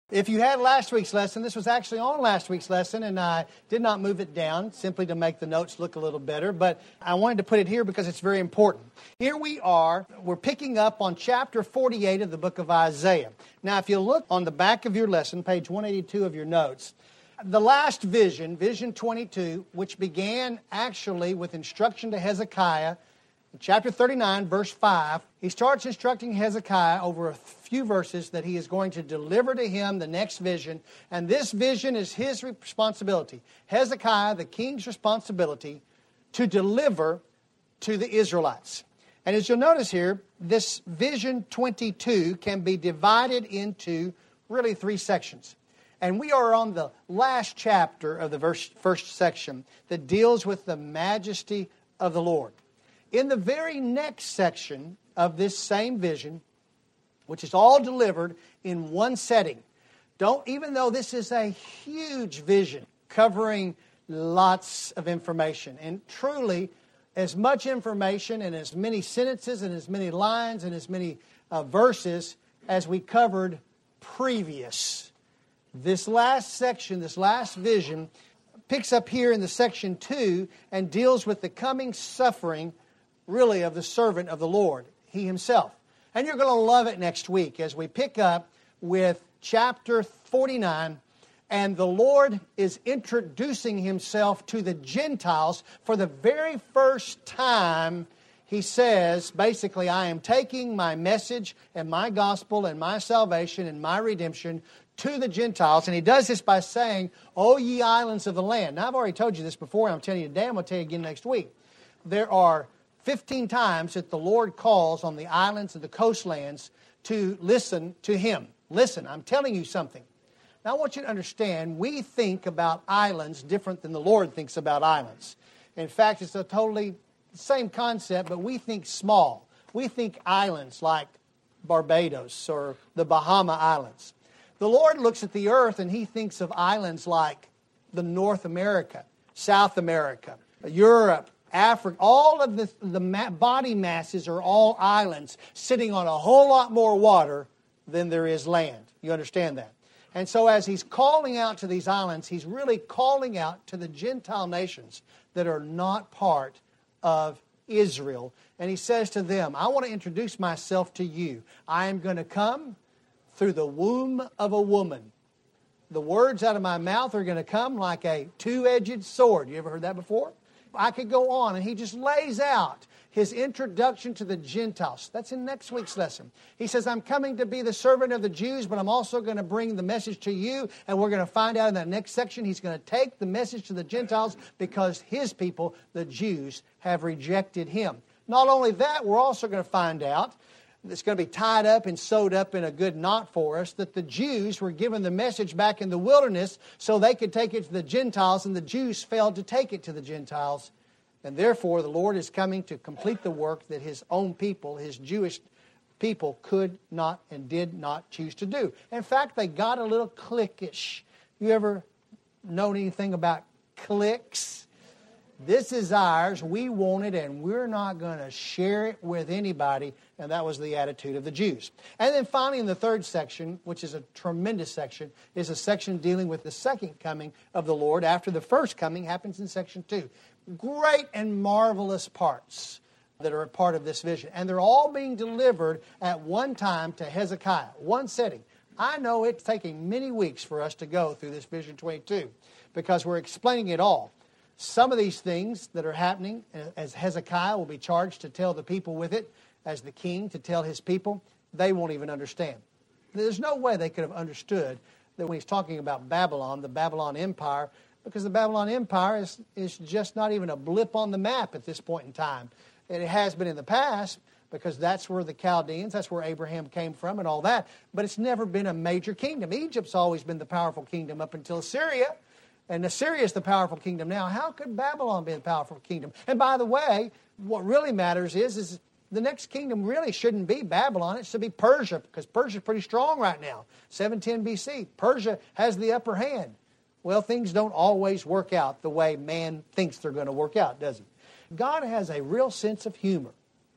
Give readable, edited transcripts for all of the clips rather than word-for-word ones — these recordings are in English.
If you had last week's lesson, this was actually on last week's lesson, and I did not move it down simply to make the notes look a little better, but I wanted to put it here because it's very important. Here we are, we're picking up on chapter 48 of the book of Isaiah. Now, if you look on the back of your lesson, page 182 of your notes, the last vision, Vision 22, which began actually with instruction to Hezekiah, in chapter 39, verse 5, he starts instructing Hezekiah over a few verses that he is going to deliver to him the next vision. And this vision is his responsibility. Hezekiah, the king's responsibility, to deliver to the Israelites. And as you'll notice here, this Vision 22 can be divided into really three sections. And we are on the last chapter of the first section that deals with the majesty of the Lord. In the very next section of this same vision, which is all delivered in one setting, even though this is a huge vision covering lots of information, and truly as much information and as many sentences and as many lines and as many verses as we covered previous. This last section, this last vision, picks up here in the section 2 and deals with the coming suffering really of the servant of the Lord, he himself. And you're going to love it next week as we pick up with chapter 49, and the Lord is introducing himself to the Gentiles for the very first time. He says, basically, I am taking my message and my gospel and my salvation and my redemption to the Gentiles. And he does this by saying, O ye islands of the land. Now, I've already told you this before, and I'm telling you today, I'm going to tell you again next week. There are 15 times that the Lord calls on the islands and the coastlands to listen to Him. Listen, I'm telling you something. Now, I want you to understand, we think about islands different than the Lord thinks about islands. In fact, it's a totally same concept, but we think small. We think islands like Barbados or the Bahama Islands. The Lord looks at the earth and He thinks of islands like the North America, South America, Europe, Africa. All of the body masses are all islands sitting on a whole lot more water than there is land. You understand that? And so as He's calling out to these islands, He's really calling out to the Gentile nations that are not part of Israel. And He says to them, I want to introduce myself to you. I am going to come through the womb of a woman. The words out of my mouth are going to come like a two-edged sword. You ever heard that before? I could go on, and he just lays out his introduction to the Gentiles. That's in next week's lesson. He says, I'm coming to be the servant of the Jews, but I'm also going to bring the message to you, and we're going to find out in that next section, he's going to take the message to the Gentiles because his people, the Jews, have rejected him. Not only that, we're also going to find out, it's going to be tied up and sewed up in a good knot for us, that the Jews were given the message back in the wilderness so they could take it to the Gentiles, and the Jews failed to take it to the Gentiles. And therefore, the Lord is coming to complete the work that His own people, His Jewish people, could not and did not choose to do. In fact, they got a little cliquish. You ever known anything about cliques? This is ours, we want it, and we're not going to share it with anybody. And that was the attitude of the Jews. And then finally in the third section, which is a tremendous section, is a section dealing with the second coming of the Lord after the first coming happens in section 2. Great and marvelous parts that are a part of this vision. And they're all being delivered at one time to Hezekiah, one setting. I know it's taking many weeks for us to go through this Vision 22 because we're explaining it all. Some of these things that are happening, as Hezekiah will be charged to tell the people with it, as the king to tell his people, they won't even understand. There's no way they could have understood that when he's talking about Babylon, the Babylon Empire, because the Babylon Empire is just not even a blip on the map at this point in time. And it has been in the past, because that's where the Chaldeans, that's where Abraham came from and all that, but it's never been a major kingdom. Egypt's always been the powerful kingdom up until Assyria. And Assyria is the powerful kingdom now. How could Babylon be the powerful kingdom? And by the way, what really matters is the next kingdom really shouldn't be Babylon. It should be Persia, because Persia's pretty strong right now. 710 BC. Persia has the upper hand. Well, things don't always work out the way man thinks they're going to work out, does he? God has a real sense of humor.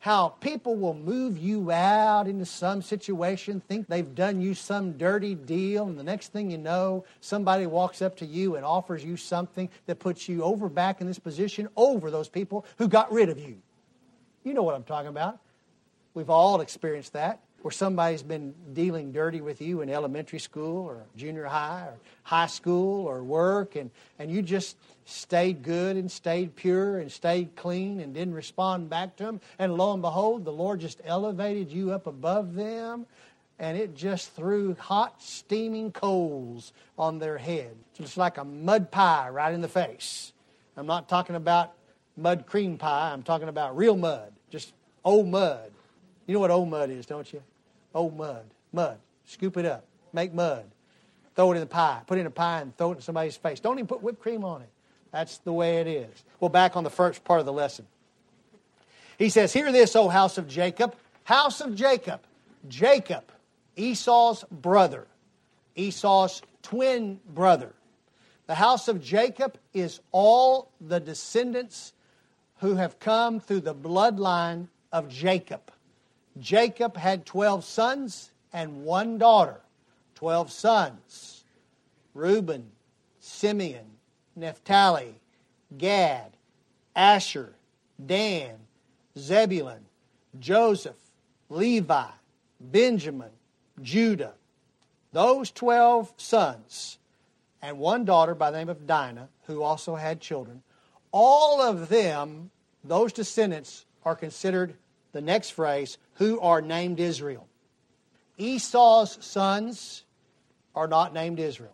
how people will move you out into some situation, think they've done you some dirty deal, and the next thing you know, somebody walks up to you and offers you something that puts you over back in this position over those people who got rid of you. You know what I'm talking about. We've all experienced that, where somebody's been dealing dirty with you in elementary school or junior high or high school or work, and you just stayed good and stayed pure and stayed clean and didn't respond back to them. And lo and behold, the Lord just elevated you up above them, and it just threw hot, steaming coals on their head. It's like a mud pie right in the face. I'm not talking about mud cream pie. I'm talking about real mud, just old mud. You know what old mud is, don't you? Old mud. Mud. Scoop it up. Make mud. Throw it in the pie. Put it in a pie and throw it in somebody's face. Don't even put whipped cream on it. That's the way it is. Well, back on the first part of the lesson. He says, "Hear this, O house of Jacob." House of Jacob. Jacob, Esau's brother. Esau's twin brother. The house of Jacob is all the descendants who have come through the bloodline of Jacob. Jacob had 12 sons and one daughter. 12 sons. Reuben, Simeon, Naphtali, Gad, Asher, Dan, Zebulun, Joseph, Levi, Benjamin, Judah. Those 12 sons and one daughter by the name of Dinah, who also had children. All of them, those descendants, are considered, the next phrase, who are named Israel. Esau's sons are not named Israel.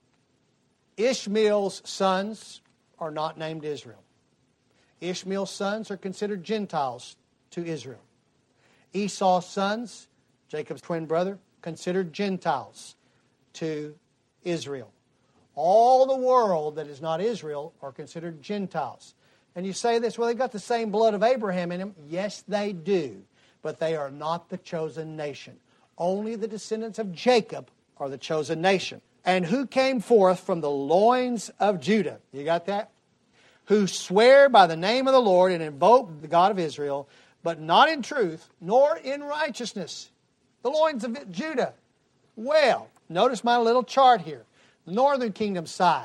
Ishmael's sons are not named Israel. Ishmael's sons are considered Gentiles to Israel. Esau's sons, Jacob's twin brother, considered Gentiles to Israel. All the world that is not Israel are considered Gentiles. And you say this, well, they got the same blood of Abraham in them. Yes, they do. But they are not the chosen nation. Only the descendants of Jacob are the chosen nation. And who came forth from the loins of Judah? You got that? Who swear by the name of the Lord and invoke the God of Israel, but not in truth, nor in righteousness. The loins of Judah. Well, notice my little chart here. The northern kingdom side.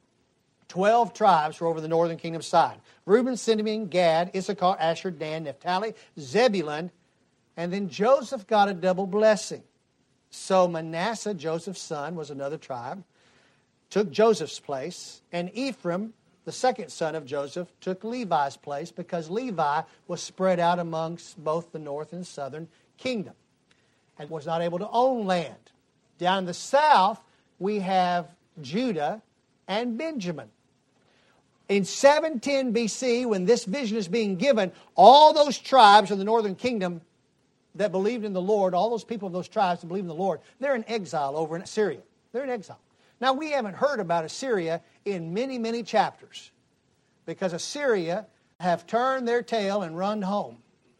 12 tribes were over the northern kingdom side. Reuben, Simeon, Gad, Issachar, Asher, Dan, Naphtali, Zebulun, and then Joseph got a double blessing. So Manasseh, Joseph's son, was another tribe, took Joseph's place, and Ephraim, the second son of Joseph, took Levi's place because Levi was spread out amongst both the north and southern kingdom and was not able to own land. Down in the south, we have Judah and Benjamin. In 710 BC, when this vision is being given, all those tribes of the northern kingdom that believed in the Lord, all those people of those tribes that believed in the Lord, they're in exile over in Assyria. They're in exile. Now, we haven't heard about Assyria in many, many chapters because Assyria have turned their tail and run home.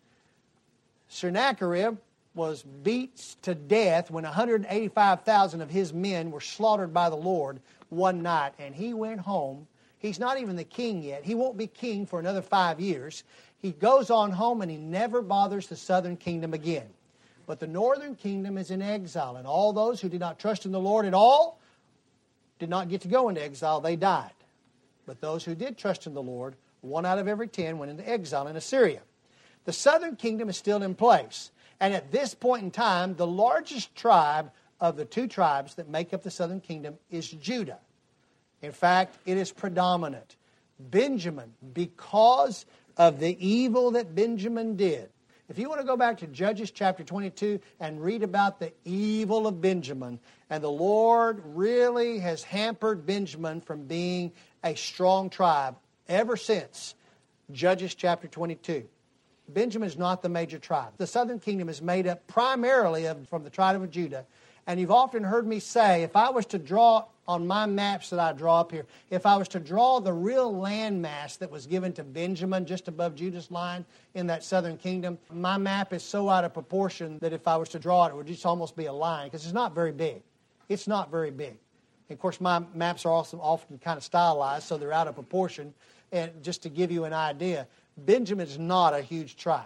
Sennacherib was beat to death when 185,000 of his men were slaughtered by the Lord one night, and he went home. He's not even the king yet. He won't be king for another 5 years. He goes on home and he never bothers the southern kingdom again. But the northern kingdom is in exile, and all those who did not trust in the Lord at all did not get to go into exile. They died. But those who did trust in the Lord, 1 out of every 10 went into exile in Assyria. The southern kingdom is still in place. And at this point in time, the largest tribe of the two tribes that make up the southern kingdom is Judah. In fact, it is predominant. Benjamin, because of the evil that Benjamin did. If you want to go back to Judges chapter 22 and read about the evil of Benjamin, and the Lord really has hampered Benjamin from being a strong tribe ever since Judges chapter 22. Benjamin is not the major tribe. The southern kingdom is made up primarily from the tribe of Judah. And you've often heard me say, if I was to draw on my maps that I draw up here, if I was to draw the real landmass that was given to Benjamin just above Judah's line in that southern kingdom, my map is so out of proportion that if I was to draw it, it would just almost be a line because it's not very big. It's not very big. And of course, my maps are also often kind of stylized, so they're out of proportion. And just to give you an idea, Benjamin is not a huge tribe.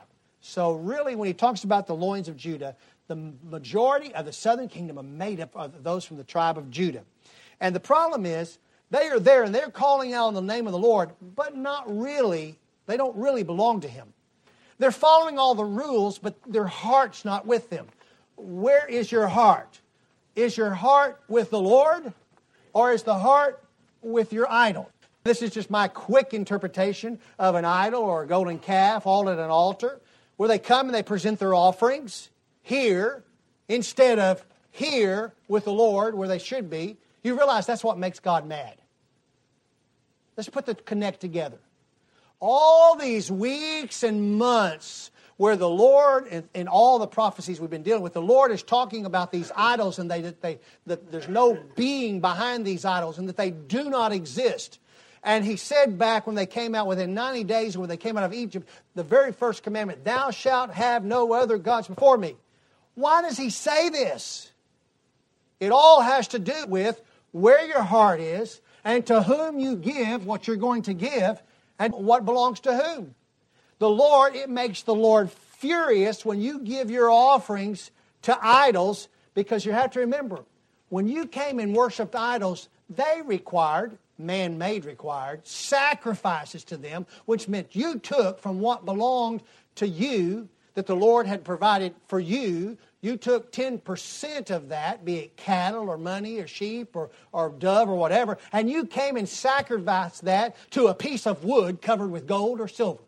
So really, when he talks about the loins of Judah, the majority of the southern kingdom are made up of those from the tribe of Judah. And the problem is, they are there and they're calling out on the name of the Lord, but not really, they don't really belong to Him. They're following all the rules, but their heart's not with them. Where is your heart? Is your heart with the Lord, or is the heart with your idol? This is just my quick interpretation of an idol or a golden calf all at an altar, where they come and they present their offerings here instead of here with the Lord where they should be. You realize that's what makes God mad. Let's put the connect together. All these weeks and months where the Lord, in all the prophecies we've been dealing with, the Lord is talking about these idols and that there's no being behind these idols and that they do not exist. And He said back when they came out within 90 days, when they came out of Egypt, the very first commandment, thou shalt have no other gods before me. Why does He say this? It all has to do with where your heart is and to whom you give what you're going to give and what belongs to whom. The Lord, it makes the Lord furious when you give your offerings to idols, because you have to remember, when you came and worshiped idols, they required, man-made required, sacrifices to them, which meant you took from what belonged to you that the Lord had provided for you. You took 10% of that, be it cattle or money or sheep or dove or whatever, and you came and sacrificed that to a piece of wood covered with gold or silver.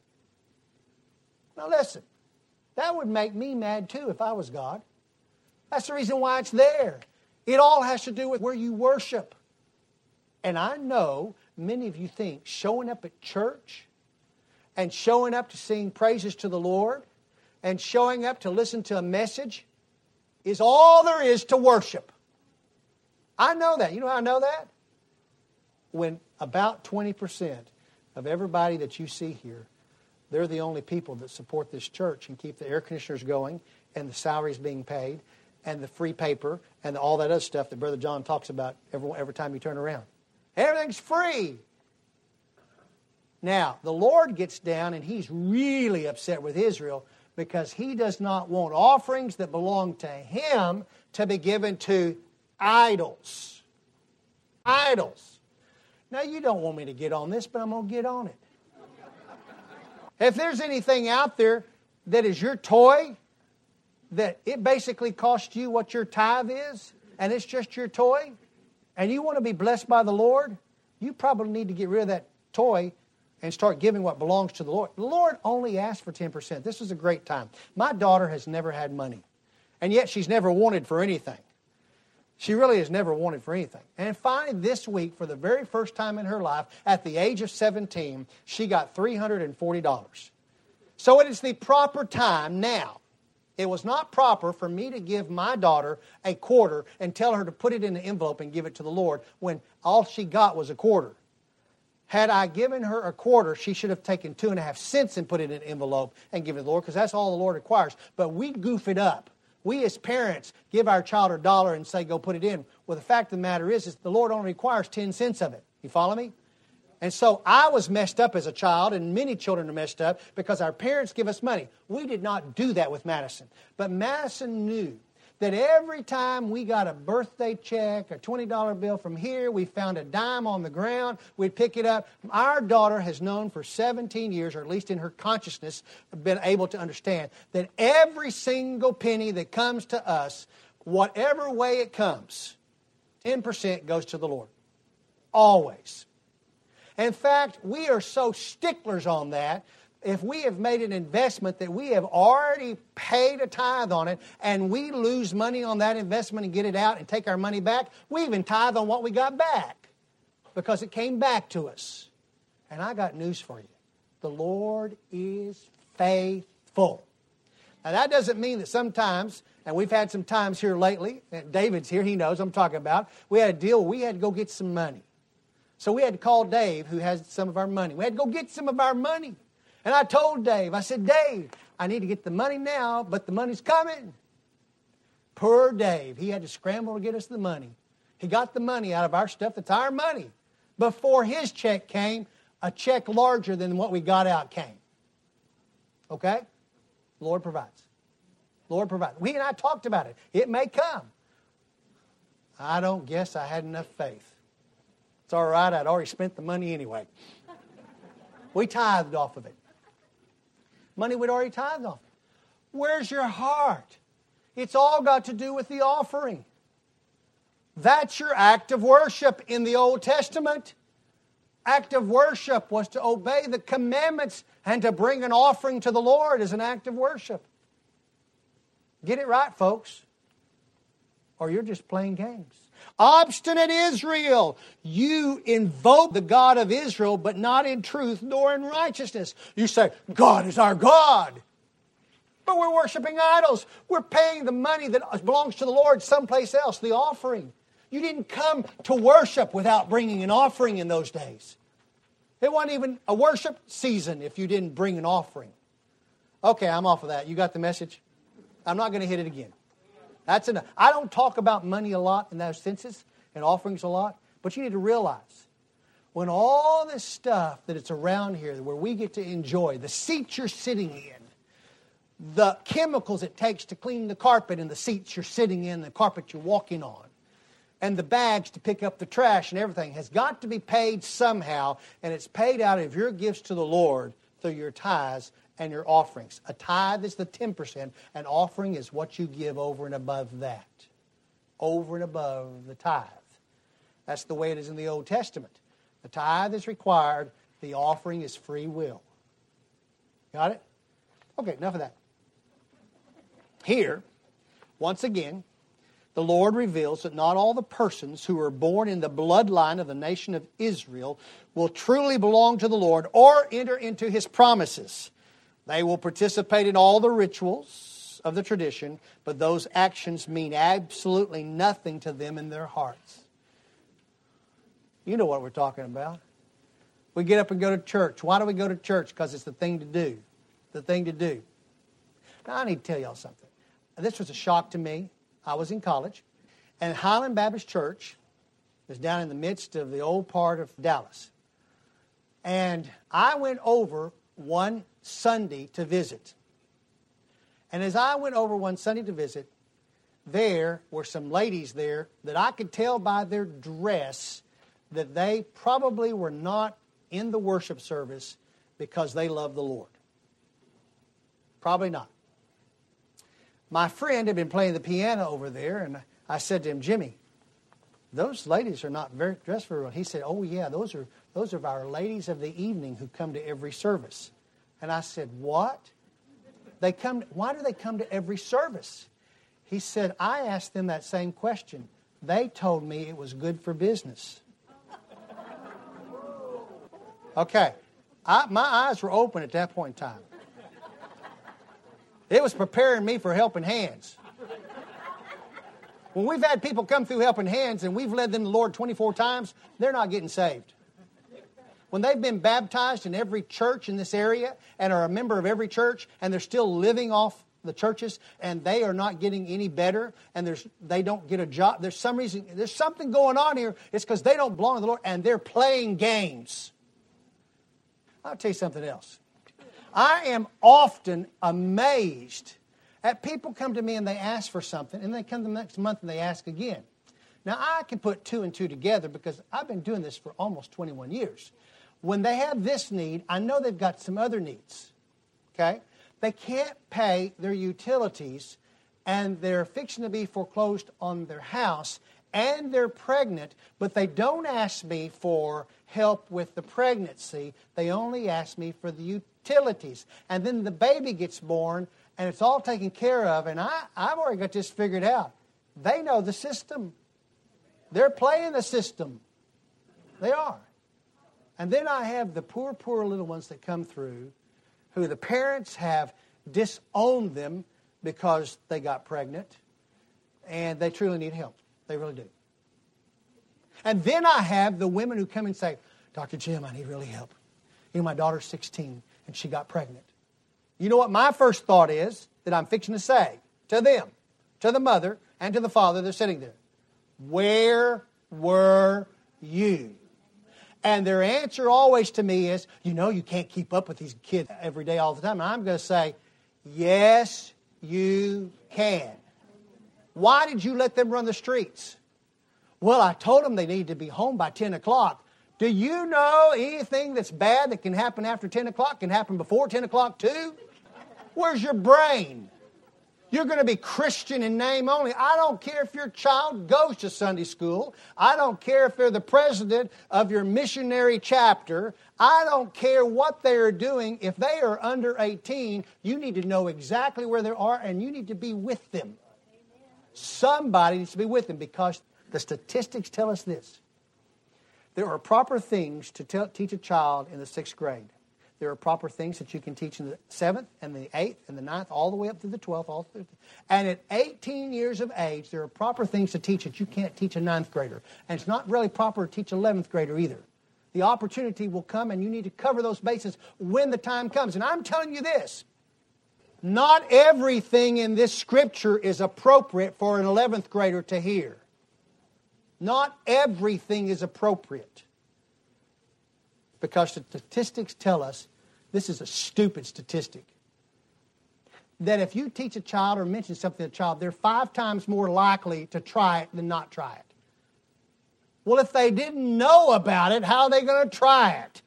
Now listen, that would make me mad too if I was God. That's the reason why it's there. It all has to do with where you worship. And I know many of you think showing up at church and showing up to sing praises to the Lord and showing up to listen to a message is all there is to worship. I know that. You know how I know that? When about 20% of everybody that you see here, they're the only people that support this church and keep the air conditioners going and the salaries being paid and the free paper and all that other stuff that Brother John talks about every time you turn around. Everything's free. Now, the Lord gets down and He's really upset with Israel because He does not want offerings that belong to Him to be given to idols. Idols. Now, you don't want me to get on this, but I'm going to get on it. If there's anything out there that is your toy, that it basically costs you what your tithe is, and it's just your toy, and you want to be blessed by the Lord, you probably need to get rid of that toy and start giving what belongs to the Lord. The Lord only asked for 10%. This is a great time. My daughter has never had money, and yet she's never wanted for anything. She really has never wanted for anything. And finally, this week, for the very first time in her life, at the age of 17, she got $340. So it is the proper time now. It was not proper for me to give my daughter a quarter and tell her to put it in an envelope and give it to the Lord when all she got was a quarter. Had I given her a quarter, she should have taken 2.5 cents and put it in an envelope and given it to the Lord, because that's all the Lord requires. But we goof it up. We as parents give our child $1 and say, go put it in. Well, the fact of the matter is the Lord only requires 10 cents of it. You follow me? And so I was messed up as a child, and many children are messed up because our parents give us money. We did not do that with Madison. But Madison knew that every time we got a birthday check, a $20 bill from here, we found a dime on the ground, we'd pick it up. Our daughter has known for 17 years, or at least in her consciousness, been able to understand that every single penny that comes to us, whatever way it comes, 10% goes to the Lord. Always. In fact, we are so sticklers on that. If we have made an investment that we have already paid a tithe on it, and we lose money on that investment and get it out and take our money back, we even tithe on what we got back because it came back to us. And I got news for you. The Lord is faithful. Now that doesn't mean that sometimes, and we've had some times here lately, and David's here, he knows I'm talking about, we had a deal where we had to go get some money. So we had to call Dave, who has some of our money. We had to go get some of our money. And I told Dave, I said, Dave, I need to get the money now, but the money's coming. Poor Dave. He had to scramble to get us the money. He got the money out of our stuff. That's our money. Before his check came, a check larger than what we got out came. Okay? The Lord provides. The Lord provides. We and I talked about it. It may come. I don't guess I had enough faith. It's all right. I'd already spent the money anyway. We tithed off of it. Money we'd already tithed off. Where's your heart? It's all got to do with the offering. That's your act of worship in the Old Testament. Act of worship was to obey the commandments and to bring an offering to the Lord as an act of worship. Get it right, folks, or you're just playing games. Obstinate Israel, you invoke the God of Israel, but not in truth nor in righteousness. You say, God is our God. But we're worshiping idols. We're paying the money that belongs to the Lord someplace else, the offering. You didn't come to worship without bringing an offering in those days. It wasn't even a worship season if you didn't bring an offering. Okay, I'm off of that. You got the message? I'm not going to hit it again. That's enough. I don't talk about money a lot in those senses and offerings a lot, but you need to realize when all this stuff that it's around here where we get to enjoy, the seats you're sitting in, the chemicals it takes to clean the carpet and the seats you're sitting in, the carpet you're walking on, and the bags to pick up the trash and everything has got to be paid somehow, and it's paid out of your gifts to the Lord through your tithes and your offerings. A tithe is the 10%. An offering is what you give over and above that. Over and above the tithe. That's the way it is in the Old Testament. The tithe is required. The offering is free will. Got it? Okay, enough of that. Here, once again, the Lord reveals that not all the persons who are born in the bloodline of the nation of Israel will truly belong to the Lord or enter into His promises. They will participate in all the rituals of the tradition, but those actions mean absolutely nothing to them in their hearts. You know what we're talking about. We get up and go to church. Why do we go to church? Because it's the thing to do. The thing to do. Now, I need to tell y'all something. This was a shock to me. I was in college, and Highland Baptist Church is down in the midst of the old part of Dallas. And I went over one Sunday to visit. And as I went over one Sunday to visit, there were some ladies there that I could tell by their dress that they probably were not in the worship service because they love the Lord. Probably not. My friend had been playing the piano over there, and I said to him, Jimmy, those ladies are not very dressed very well. He said, oh yeah, those are our ladies of the evening who come to every service. And I said, what? Why do they come to every service? He said, I asked them that same question. They told me it was good for business. Okay. My eyes were open at that point in time. It was preparing me for helping hands. When we've had people come through helping hands and we've led them to the Lord 24 times, they're not getting saved. When they've been baptized in every church in this area and are a member of every church and they're still living off the churches and they are not getting any better and they don't get a job, there's some reason, there's something going on here. It's because they don't belong to the Lord and they're playing games. I'll tell you something else. I am often amazed at people come to me and they ask for something and they come the next month and they ask again. Now, I can put two and two together because I've been doing this for almost 21 years. When they have this need, I know they've got some other needs. Okay? They can't pay their utilities and they're fixing to be foreclosed on their house and they're pregnant, but they don't ask me for help with the pregnancy. They only ask me for the utilities. And then the baby gets born and it's all taken care of and I've already got this figured out. They know the system. They're playing the system. They are. And then I have the poor, poor little ones that come through who the parents have disowned them because they got pregnant and they truly need help. They really do. And then I have the women who come and say, Dr. Jim, I need really help. You know, my daughter's 16 and she got pregnant. You know what my first thought is that I'm fixing to say to them, to the mother and to the father, they're sitting there. Where were you? And their answer always to me is, you know, you can't keep up with these kids every day all the time. And I'm going to say, Yes, you can. Why did you let them run the streets? Well, I told them they need to be home by 10 o'clock. Do you know anything that's bad that can happen after 10 o'clock can happen before 10 o'clock too? Where's your brain? You're going to be Christian in name only. I don't care if your child goes to Sunday school. I don't care if they're the president of your missionary chapter. I don't care what they are doing. If they are under 18, you need to know exactly where they are and you need to be with them. Somebody needs to be with them because the statistics tell us this. There are proper things to teach a child in the 6th grade. There are proper things that you can teach in the 7th and the 8th and the 9th, all the way up to the 12th. And at 18 years of age, there are proper things to teach that you can't teach a 9th grader. And it's not really proper to teach an 11th grader either. The opportunity will come and you need to cover those bases when the time comes. And I'm telling you this, not everything in this scripture is appropriate for an 11th grader to hear. Not everything is appropriate. Because the statistics tell us, this is a stupid statistic, that if you teach a child or mention something to a child, they're 5 times more likely to try it than not try it. Well, if they didn't know about it, how are they going to try it?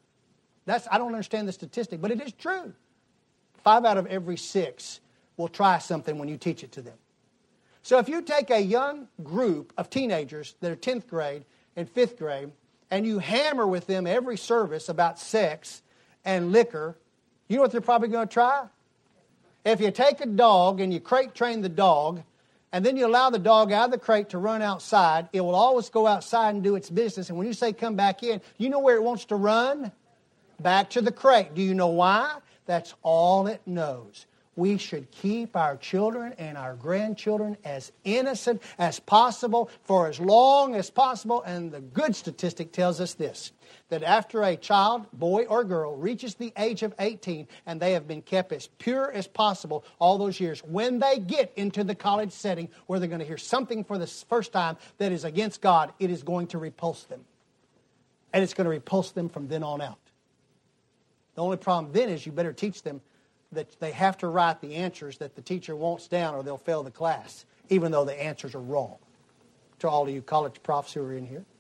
I don't understand the statistic, but it is true. 5 out of every 6 will try something when you teach it to them. So if you take a young group of teenagers that are 10th grade and 5th grade, and you hammer with them every service about sex and liquor, you know what they're probably going to try? If you take a dog and you crate train the dog, and then you allow the dog out of the crate to run outside, it will always go outside and do its business. And when you say come back in, you know where it wants to run? Back to the crate. Do you know why? That's all it knows. We should keep our children and our grandchildren as innocent as possible for as long as possible. And the good statistic tells us this, that after a child, boy or girl, reaches the age of 18 and they have been kept as pure as possible all those years, when they get into the college setting where they're going to hear something for the first time that is against God, it is going to repulse them. And it's going to repulse them from then on out. The only problem then is you better teach them that they have to write the answers that the teacher wants down or they'll fail the class, even though the answers are wrong. To all of you college profs who are in here.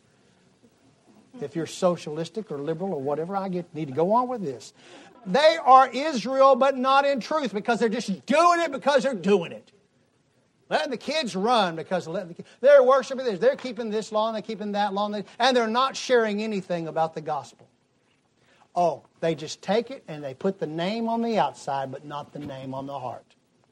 If you're socialistic or liberal or whatever, need to go on with this. They are Israel, but not in truth, because they're just doing it because they're doing it. Letting the kids run because they're worshiping this. They're keeping this law and they're keeping that law, and they're not sharing anything about the gospel. Oh, they just take it and they put the name on the outside, but not the name on the heart.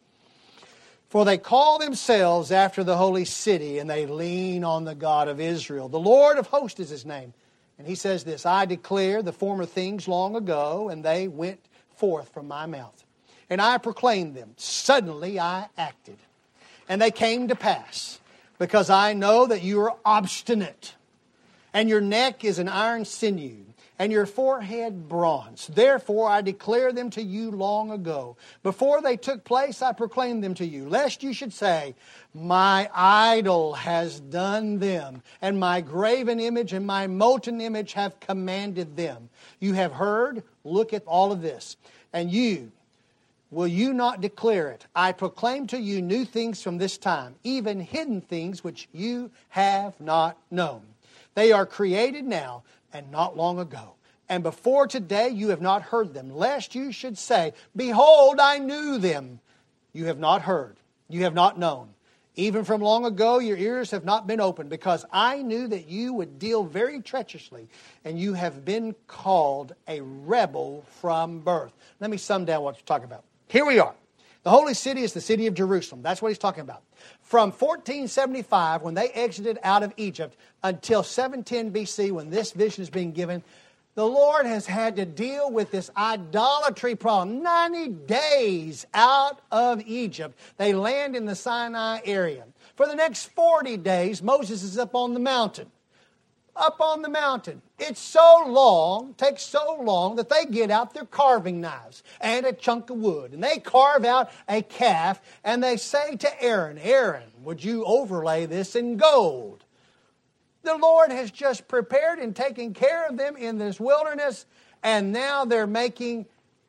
For they call themselves after the holy city, and they lean on the God of Israel. The Lord of hosts is His name. And He says this, I declare the former things long ago, and they went forth from my mouth. And I proclaimed them. Suddenly I acted. And they came to pass, because I know that you are obstinate, and your neck is an iron sinew, and your forehead bronze. Therefore I declare them to you long ago. Before they took place, I proclaimed them to you, lest you should say, my idol has done them, and my graven image and my molten image have commanded them. You have heard, look at all of this, and will you not declare it? I proclaim to you new things from this time, even hidden things which you have not known. They are created now, and not long ago. And before today you have not heard them, lest you should say, behold, I knew them. You have not heard, you have not known. Even from long ago your ears have not been opened, because I knew that you would deal very treacherously, and you have been called a rebel from birth. Let me sum down what you're talking about. Here we are. The holy city is the city of Jerusalem. That's what he's talking about. From 1475, when they exited out of Egypt, until 710 BC, when this vision is being given, the Lord has had to deal with this idolatry problem. 90 days out of Egypt, they land in the Sinai area. For the next 40 days, Moses is up on the mountain. Up on the mountain. It's so long, takes so long, that they get out their carving knives and a chunk of wood. And they carve out a calf, and they say to Aaron, Aaron, would you overlay this in gold? The Lord has just prepared and taken care of them in this wilderness, and now they're making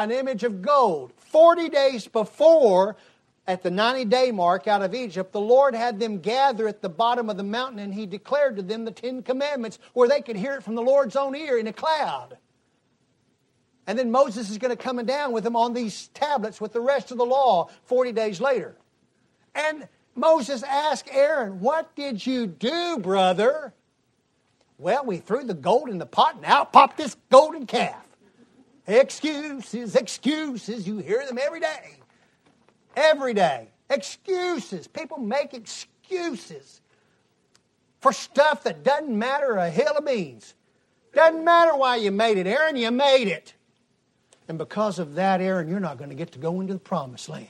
an image of gold. 40 days before, at the 90-day mark out of Egypt, the Lord had them gather at the bottom of the mountain, and He declared to them the 10 Commandments where they could hear it from the Lord's own ear in a cloud. And then Moses is going to come down with them on these tablets with the rest of the law 40 days later. And Moses asked Aaron, "What did you do, brother?" "Well, we threw the gold in the pot and out popped this golden calf." Excuses, excuses. You hear them every day. Every day. Excuses. People make excuses for stuff that doesn't matter a hill of beans. Doesn't matter why you made it, Aaron, you made it. And because of that, Aaron, you're not going to get to go into the promised land.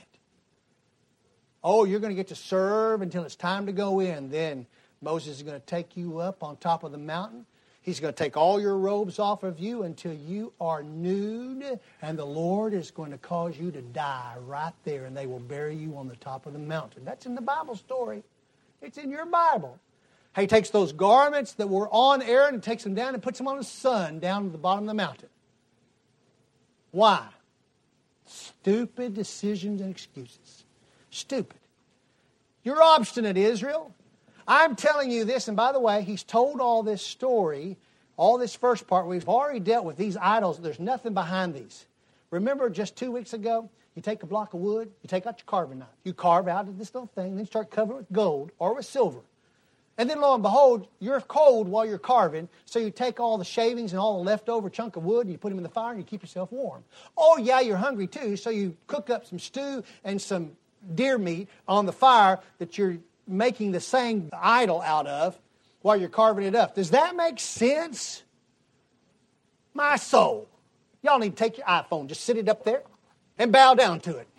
Oh, you're going to get to serve until it's time to go in. Then Moses is going to take you up on top of the mountain. He's going to take all your robes off of you until you are nude. And the Lord is going to cause you to die right there. And they will bury you on the top of the mountain. That's in the Bible story. It's in your Bible. He takes those garments that were on Aaron and takes them down and puts them on his son down at the bottom of the mountain. Why? Stupid decisions and excuses. Stupid. You're obstinate, Israel. I'm telling you this, and by the way, He's told all this story, all this first part. We've already dealt with these idols. There's nothing behind these. Remember just 2 weeks ago, you take a block of wood, you take out your carving knife, you carve out of this little thing, then you start covering it with gold or with silver. And then lo and behold, you're cold while you're carving, so you take all the shavings and all the leftover chunk of wood and you put them in the fire and you keep yourself warm. Oh yeah, you're hungry too, so you cook up some stew and some deer meat on the fire that you're making the same idol out of while you're carving it up. Does that make sense? My soul. Y'all need to take your iPhone, just sit it up there and bow down to it.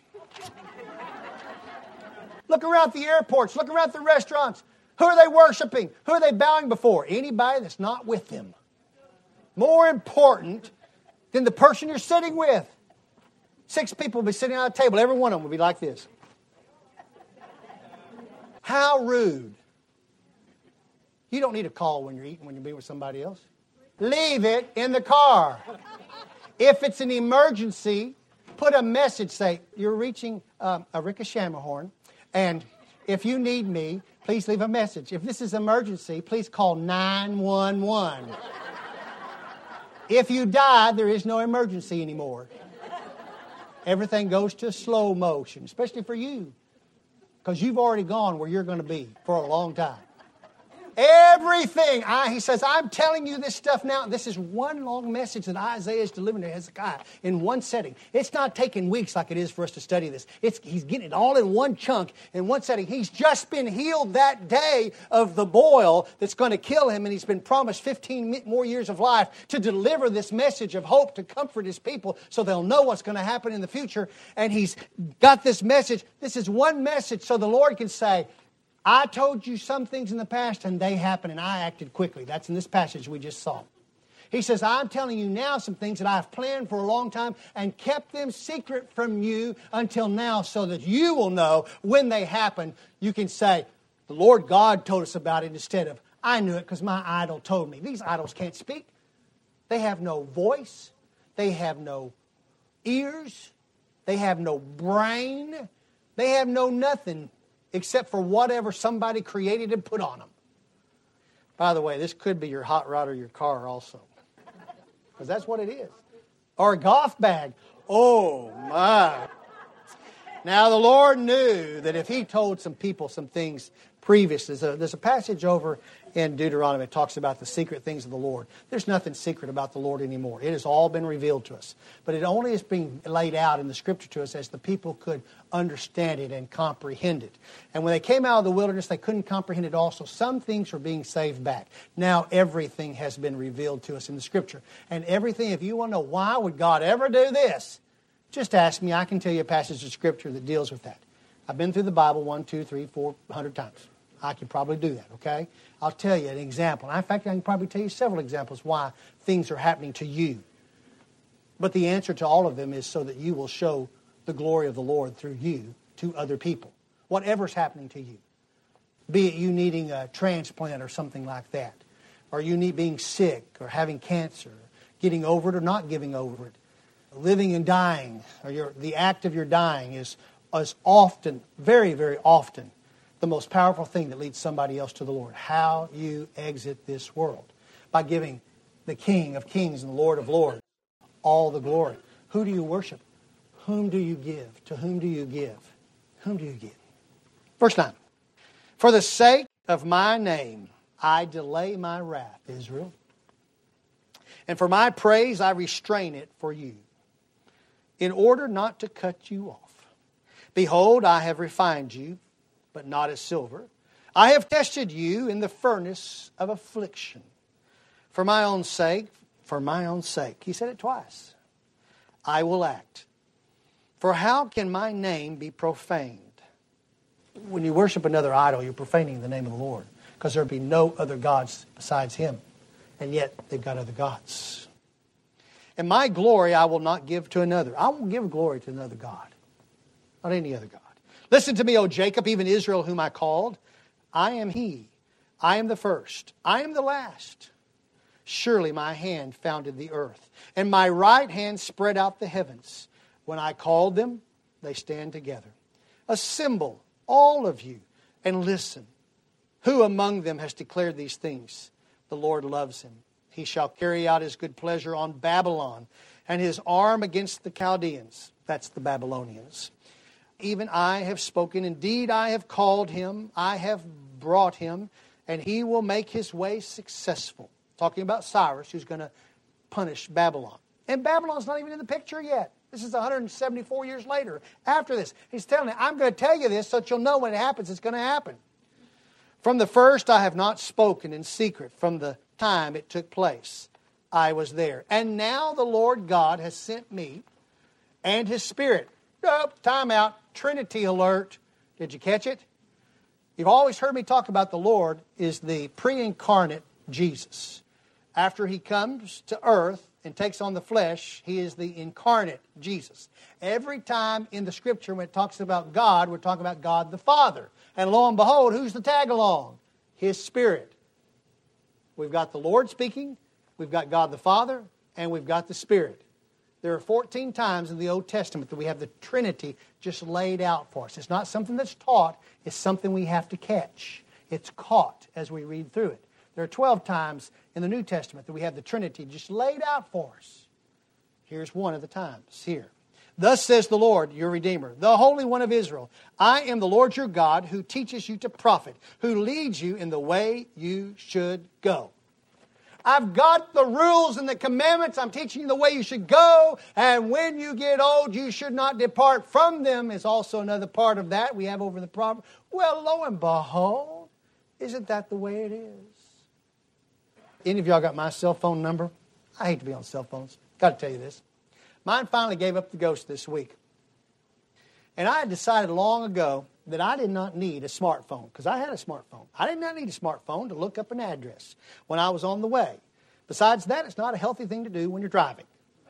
Look around the airports, look around the restaurants. Who are they worshiping? Who are they bowing before? Anybody that's not with them. More important than the person you're sitting with. 6 people will be sitting at a table. Every one of them will be like this. How rude. You don't need a call when you're eating, when you're being with somebody else. Leave it in the car. If it's an emergency, put a message, say, "You're reaching Rika Shammerhorn, and if you need me, please leave a message. If this is emergency, please call 911. If you die, there is no emergency anymore. Everything goes to slow motion, especially for you, because you've already gone where you're going to be for a long time. Everything. He says, I'm telling you this stuff now. This is one long message that Isaiah is delivering to Hezekiah in one setting. It's not taking weeks like it is for us to study this. He's getting it all in one chunk, in one setting. He's just been healed that day of the boil that's going to kill him, and he's been promised 15 more years of life to deliver this message of hope to comfort his people so they'll know what's going to happen in the future. And he's got this message. This is one message so the Lord can say, I told you some things in the past and they happened and I acted quickly. That's in this passage we just saw. He says, I'm telling you now some things that I've planned for a long time and kept them secret from you until now so that you will know when they happen. You can say, the Lord God told us about it instead of, I knew it because my idol told me. These idols can't speak. They have no voice. They have no ears. They have no brain. They have no nothing except for whatever somebody created and put on them. By the way, this could be your hot rod or your car also. Because that's what it is. Or a golf bag. Oh, my. Now, the Lord knew that if He told some people some things previously, there's a passage over in Deuteronomy that talks about the secret things of the Lord. There's nothing secret about the Lord anymore. It has all been revealed to us. But it only is being laid out in the Scripture to us as the people could understand it and comprehend it. And when they came out of the wilderness, they couldn't comprehend it all, so some things were being saved back. Now everything has been revealed to us in the Scripture. And everything, if you want to know why would God ever do this, just ask me. I can tell you a passage of Scripture that deals with that. I've been through the Bible 1, 2, 3, 400 times. I can probably do that, okay? I'll tell you an example. In fact, I can probably tell you several examples why things are happening to you. But the answer to all of them is so that you will show the glory of the Lord through you to other people. Whatever's happening to you. Be it you needing a transplant or something like that. Or you being sick or having cancer. Getting over it or not getting over it. living and dying, or the act of your dying is often, very, very often, the most powerful thing that leads somebody else to the Lord. How you exit this world. By giving the King of Kings and the Lord of Lords all the glory. Who do you worship? Whom do you give? To whom do you give? Whom do you give? Verse 9. For the sake of my name, I delay my wrath, Israel. And for my praise, I restrain it for you, in order not to cut you off. Behold, I have refined you, but not as silver. I have tested you in the furnace of affliction. For my own sake, he said it twice, I will act. For how can my name be profaned? When you worship another idol, you're profaning the name of the Lord, because there will be no other gods besides Him. And yet, they've got other gods. And my glory I will not give to another. I won't give glory to another God. Not any other God. Listen to me, O Jacob, even Israel whom I called. I am He. I am the first. I am the last. Surely my hand founded the earth, and my right hand spread out the heavens. When I called them, they stand together. Assemble, all of you, and listen. Who among them has declared these things? The Lord loves him. He shall carry out His good pleasure on Babylon, and His arm against the Chaldeans. That's the Babylonians. Even I have spoken. Indeed, I have called him. I have brought him, and he will make his way successful. Talking about Cyrus, who's going to punish Babylon. And Babylon's not even in the picture yet. This is 174 years later. After this, he's telling me, I'm going to tell you this so that you'll know when it happens, it's going to happen. From the first I have not spoken in secret. From the time it took place, I was there. And now the Lord God has sent me and His Spirit. Oh, time out. Trinity alert. Did you catch it? You've always heard me talk about the Lord is the pre-incarnate Jesus. After He comes to earth and takes on the flesh, He is the incarnate Jesus. Every time in the Scripture when it talks about God, we're talking about God the Father. And lo and behold, who's the tag along? His Spirit. We've got the Lord speaking, we've got God the Father, and we've got the Spirit. There are 14 times in the Old Testament that we have the Trinity just laid out for us. It's not something that's taught, it's something we have to catch. It's caught as we read through it. There are 12 times in the New Testament that we have the Trinity just laid out for us. Here's one of the times here. Thus says the Lord, your Redeemer, the Holy One of Israel, I am the Lord your God who teaches you to profit, who leads you in the way you should go. I've got the rules and the commandments. I'm teaching you the way you should go. And when you get old, you should not depart from them is also another part of that we have over the proverb. Well, lo and behold, isn't that the way it is? Any of y'all got my cell phone number? I hate to be on cell phones. Got to tell you this. Mine finally gave up the ghost this week. And I had decided long ago that I did not need a smartphone, because I had a smartphone. I did not need a smartphone to look up an address when I was on the way. Besides that, it's not a healthy thing to do when you're driving.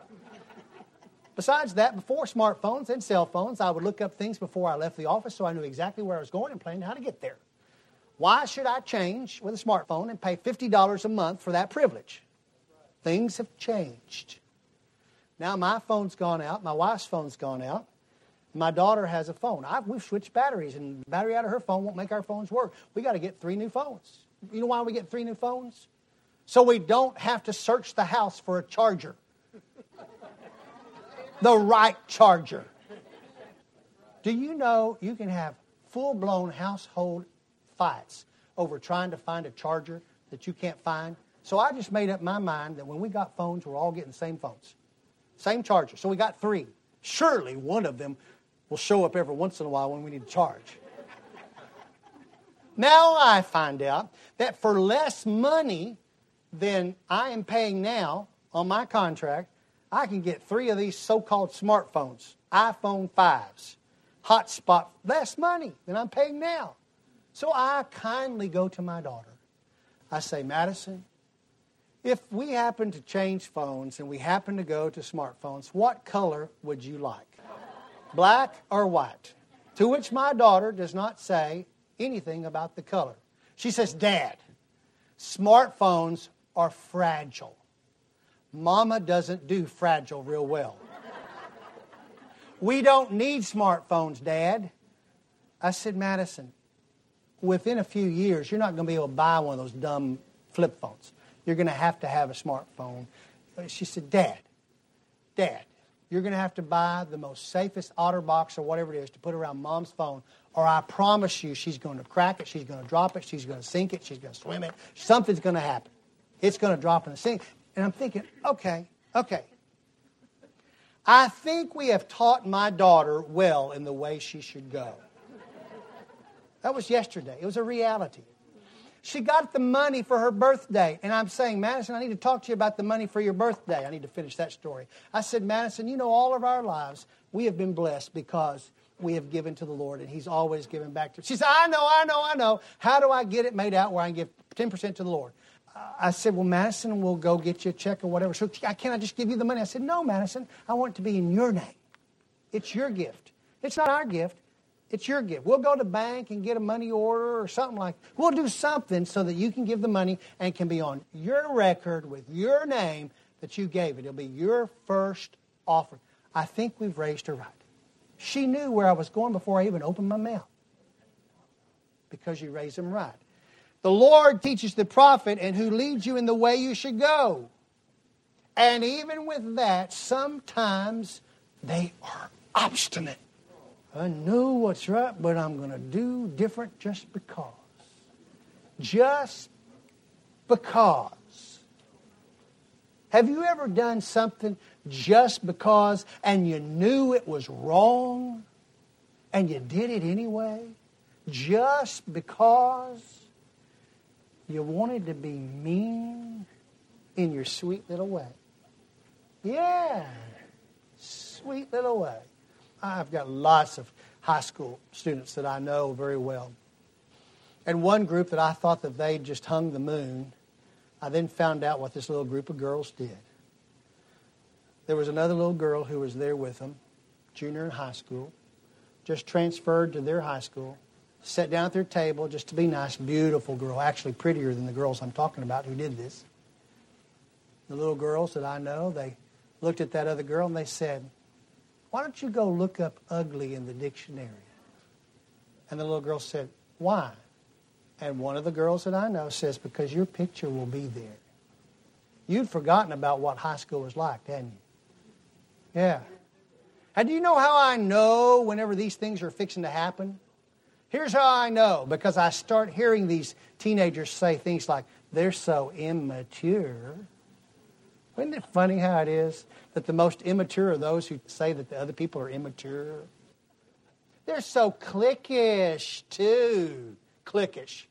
Besides that, before smartphones and cell phones, I would look up things before I left the office so I knew exactly where I was going and planned how to get there. Why should I change with a smartphone and pay $50 a month for that privilege? Things have changed. Now my phone's gone out, my wife's phone's gone out. My daughter has a phone. We've switched batteries, and the battery out of her phone won't make our phones work. We got to get 3 new phones. You know why we get 3 new phones? So we don't have to search the house for a charger. The right charger. Do you know you can have full-blown household fights over trying to find a charger that you can't find? So I just made up my mind that when we got phones, we're all getting the same phones. Same charger. So we got 3. Surely one of them will show up every once in a while when we need to charge. Now I find out that for less money than I am paying now on my contract, I can get 3 of these so-called smartphones, iPhone 5s, hotspot, less money than I'm paying now. So I kindly go to my daughter. I say, Madison, if we happen to change phones and we happen to go to smartphones, what color would you like? Black or white? To which my daughter does not say anything about the color. She says, Dad, smartphones are fragile. Mama doesn't do fragile real well. We don't need smartphones, Dad. I said, Madison, within a few years, you're not going to be able to buy one of those dumb flip phones. You're going to have a smartphone. She said, Dad, you're going to have to buy the most safest OtterBox or whatever it is to put around Mom's phone, or I promise you she's going to crack it, she's going to drop it, she's going to sink it, she's going to swim it. Something's going to happen. It's going to drop in the sink. And I'm thinking, okay. I think we have taught my daughter well in the way she should go. That was yesterday. It was a reality. She got the money for her birthday. And I'm saying, Madison, I need to talk to you about the money for your birthday. I need to finish that story. I said, Madison, you know, all of our lives, we have been blessed because we have given to the Lord, and He's always given back to us. She said, I know. How do I get it made out where I can give 10% to the Lord? I said, well, Madison, we'll go get you a check or whatever. So can't I just give you the money? I said, no, Madison, I want it to be in your name. It's your gift. It's not our gift. It's your gift. We'll go to the bank and get a money order or something like that. We'll do something so that you can give the money and can be on your record with your name that you gave it. It'll be your first offering. I think we've raised her right. She knew where I was going before I even opened my mouth because you raised them right. The Lord teaches the prophet and who leads you in the way you should go. And even with that, sometimes they are obstinate. I know what's right, but I'm going to do different just because. Just because. Have you ever done something just because and you knew it was wrong and you did it anyway? Just because you wanted to be mean in your sweet little way. Yeah, sweet little way. I've got lots of high school students that I know very well. And one group that I thought that they just hung the moon, I then found out what this little group of girls did. There was another little girl who was there with them, junior in high school, just transferred to their high school, sat down at their table just to be nice, beautiful girl, actually prettier than the girls I'm talking about who did this. The little girls that I know, they looked at that other girl and they said, why don't you go look up ugly in the dictionary? And the little girl said, why? And one of the girls that I know says, because your picture will be there. You'd forgotten about what high school was like, hadn't you? Yeah. And do you know how I know whenever these things are fixing to happen? Here's how I know, because I start hearing these teenagers say things like, they're so immature. Isn't it funny how it is that the most immature are those who say that the other people are immature? They're so cliquish, too. Cliquish.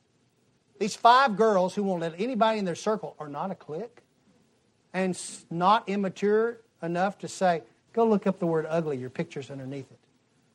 These 5 girls who won't let anybody in their circle are not a clique and not immature enough to say, go look up the word ugly, your picture's underneath it.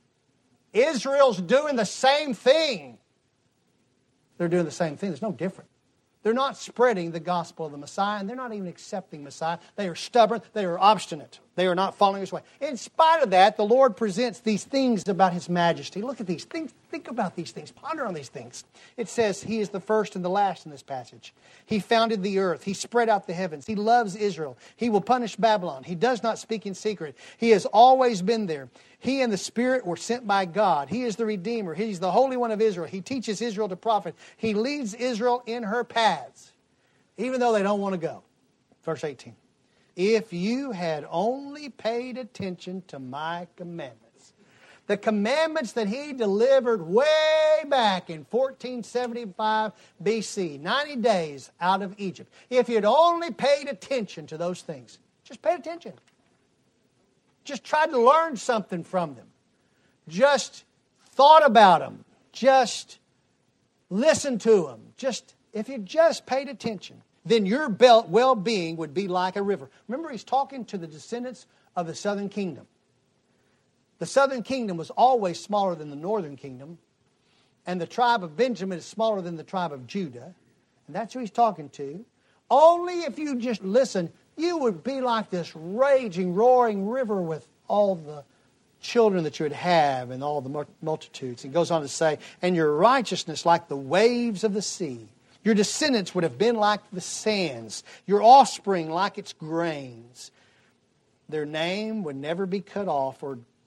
Israel's doing the same thing. They're doing the same thing. There's no difference. They're not spreading the gospel of the Messiah, and they're not even accepting Messiah. They are stubborn. They are obstinate. They are not following His way. In spite of that, the Lord presents these things about His majesty. Look at these things. Think about these things. Ponder on these things. It says He is the first and the last in this passage. He founded the earth. He spread out the heavens. He loves Israel. He will punish Babylon. He does not speak in secret. He has always been there. He and the Spirit were sent by God. He is the Redeemer. He's the Holy One of Israel. He teaches Israel to profit. He leads Israel in her paths, even though they don't want to go. Verse 18. If you had only paid attention to my commandments, the commandments that He delivered way back in 1475 BC, 90 days out of Egypt. If you had only paid attention to those things, just paid attention. Just tried to learn something from them. Just thought about them. Just listened to them. If you just paid attention, then your well-being would be like a river. Remember, He's talking to the descendants of the southern kingdom. The southern kingdom was always smaller than the northern kingdom. And the tribe of Benjamin is smaller than the tribe of Judah. And that's who He's talking to. Only if you just listen, you would be like this raging, roaring river with all the children that you would have and all the multitudes. He goes on to say, and your righteousness like the waves of the sea. Your descendants would have been like the sands, your offspring like its grains. Their name would never be cut off or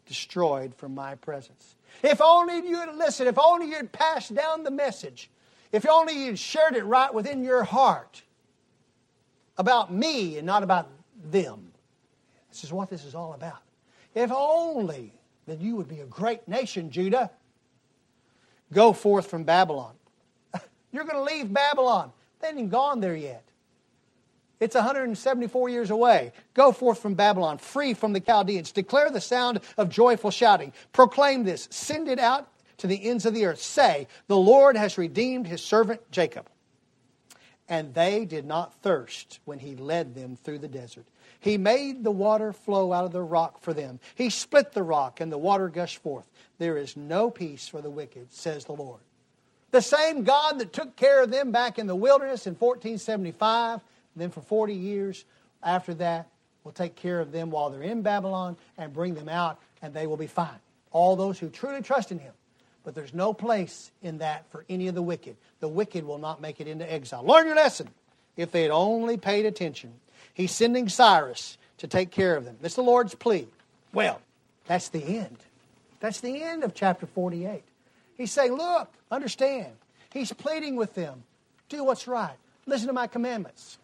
destroyed from my presence. If only you had listened, if only you had passed down the message, if only you'd shared it right within your heart about me and not about them. This is what this is all about. If only that you would be a great nation, Judah. Go forth from Babylon. You're going to leave Babylon. They ain't even gone there yet. It's 174 years away. Go forth from Babylon, free from the Chaldeans. Declare the sound of joyful shouting. Proclaim this. Send it out to the ends of the earth. Say, the Lord has redeemed His servant Jacob. And they did not thirst when He led them through the desert. He made the water flow out of the rock for them. He split the rock and the water gushed forth. There is no peace for the wicked, says the Lord. The same God that took care of them back in the wilderness in 1475, and then for 40 years after that, will take care of them while they're in Babylon and bring them out, and they will be fine. All those who truly trust in Him. But there's no place in that for any of the wicked. The wicked will not make it into exile. Learn your lesson. If they had only paid attention. He's sending Cyrus to take care of them. That's the Lord's plea. Well, that's the end. That's the end of chapter 48. He's saying, look, understand. He's pleading with them. Do what's right. Listen to my commandments.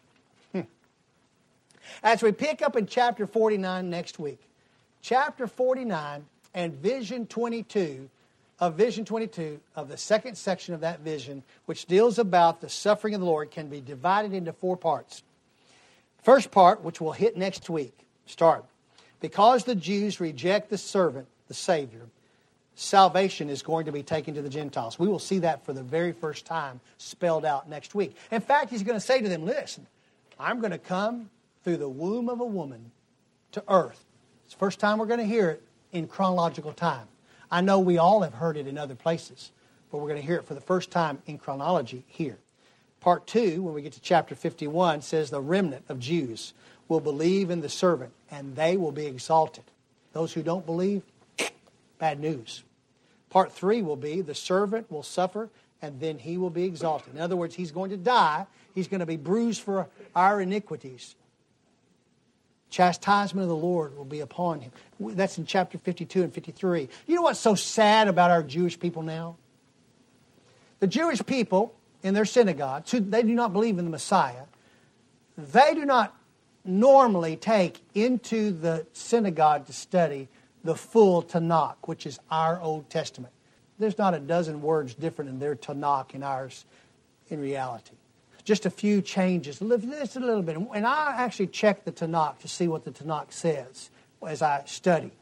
As we pick up in chapter 49 next week, chapter 49 and vision 22 of the second section of that vision, which deals about the suffering of the Lord, can be divided into 4 parts. First part, which we'll hit next week, start. Because the Jews reject the servant, the Savior, salvation is going to be taken to the Gentiles. We will see that for the very first time spelled out next week. In fact, He's going to say to them, listen, I'm going to come through the womb of a woman to earth. It's the first time we're going to hear it in chronological time. I know we all have heard it in other places, but we're going to hear it for the first time in chronology here. Part 2, when we get to chapter 51, says the remnant of Jews will believe in the servant, and they will be exalted. Those who don't believe, bad news. Part 3 will be the servant will suffer, and then he will be exalted. In other words, he's going to die. He's going to be bruised for our iniquities. Chastisement of the Lord will be upon him. That's in chapter 52 and 53. You know what's so sad about our Jewish people now? The Jewish people in their synagogues, they do not believe in the Messiah. They do not normally take into the synagogue to study the full Tanakh, which is our Old Testament. There's not a dozen words different in their Tanakh and ours in reality. Just a few changes, just a little bit. And I actually check the Tanakh to see what the Tanakh says as I study.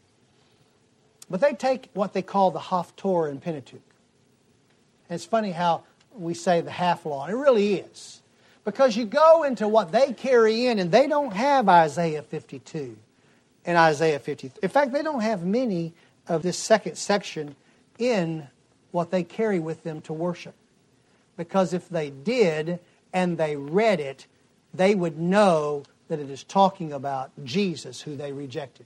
But they take what they call the Haftorah and Pentateuch. And it's funny how we say the half law. It really is. Because you go into what they carry in, and they don't have Isaiah 52 and Isaiah 53. In fact, they don't have many of this second section in what they carry with them to worship. Because if they did and they read it, they would know that it is talking about Jesus, who they rejected.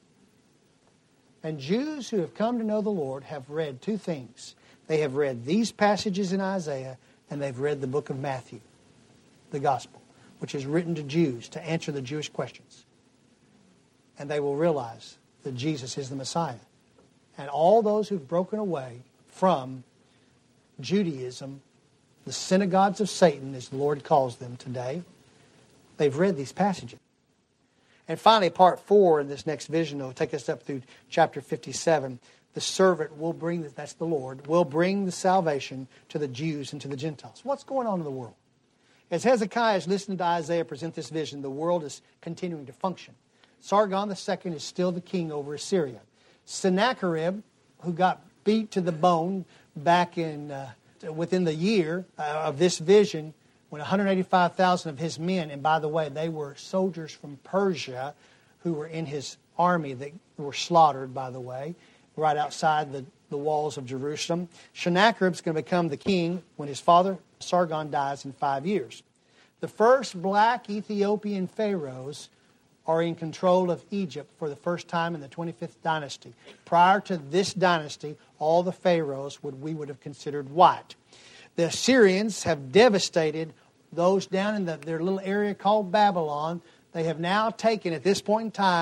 And Jews who have come to know the Lord have read 2 things. They have read these passages in Isaiah, and they've read the book of Matthew, the Gospel, which is written to Jews to answer the Jewish questions. And they will realize that Jesus is the Messiah. And all those who've broken away from Judaism, the synagogues of Satan, as the Lord calls them today, they've read these passages. And finally, part 4 in this next vision will take us up through chapter 57. The servant will bring, that's the Lord, will bring the salvation to the Jews and to the Gentiles. What's going on in the world? As Hezekiah is listening to Isaiah present this vision, the world is continuing to function. Sargon II is still the king over Assyria. Sennacherib, who got beat to the bone back in within the year of this vision, when 185,000 of his men, and by the way, they were soldiers from Persia who were in his army that were slaughtered, by the way, right outside the walls of Jerusalem. Sennacherib's going to become the king when his father, Sargon, dies in 5 years. The first black Ethiopian pharaohs are in control of Egypt for the first time in the 25th dynasty. Prior to this dynasty, all the pharaohs we would have considered white. The Assyrians have devastated those down in their little area called Babylon. They have now taken, at this point in time,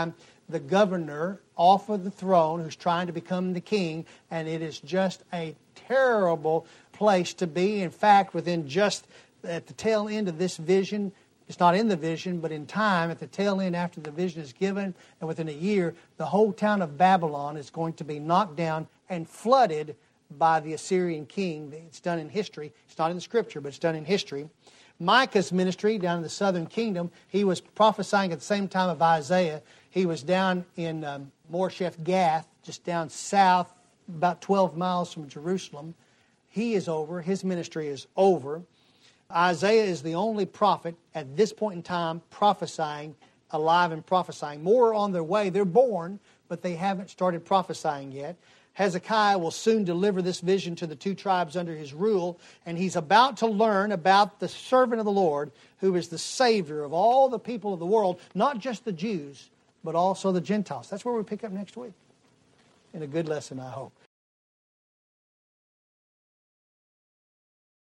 the governor off of the throne who's trying to become the king, and it is just a terrible place to be. In fact, within just at the tail end of this vision, it's not in the vision, but in time, at the tail end after the vision is given, and within a year, the whole town of Babylon is going to be knocked down and flooded by the Assyrian king. It's done in history. It's not in the Scripture, but it's done in history. Micah's ministry down in the southern kingdom, he was prophesying at the same time of Isaiah. He was down in Moresheth Gath, just down south, about 12 miles from Jerusalem. He is over. His ministry is over. Isaiah is the only prophet at this point in time prophesying, alive and prophesying. More are on their way. They're born, but they haven't started prophesying yet. Hezekiah will soon deliver this vision to the two tribes under his rule, and he's about to learn about the servant of the Lord, who is the Savior of all the people of the world, not just the Jews, but also the Gentiles. That's where we pick up next week. In a good lesson, I hope.